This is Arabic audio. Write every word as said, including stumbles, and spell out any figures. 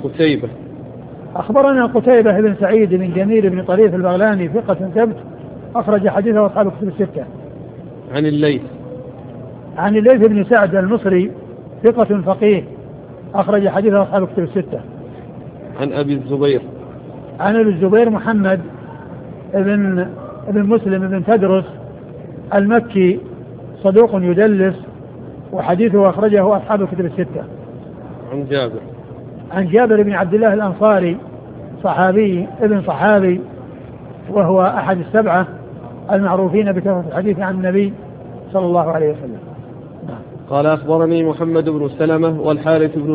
قتيبة. أخبرنا قتيبة بن سعيد بن جميل بن طريف البغلاني ثقة ثبت أخرج حديثه أصحاب الكتب الستة. عن الليث عن الليث بن سعد المصري ثقة فقيه أخرج حديثه أصحاب الكتب الستة. عن أبي الزبير عن أبي الزبير محمد ابن ابن مسلم ابن تدرس المكي صدوق يدلس وحديثه أخرجه أصحاب الكتب الستة. عن جابر عن جابر بن عبد الله الأنصاري صحابي ابن صحابي وهو أحد السبعة المعروفين بكثرة الحديث عن النبي صلى الله عليه وسلم. قال أخبرني محمد بن سلمة والحارث بن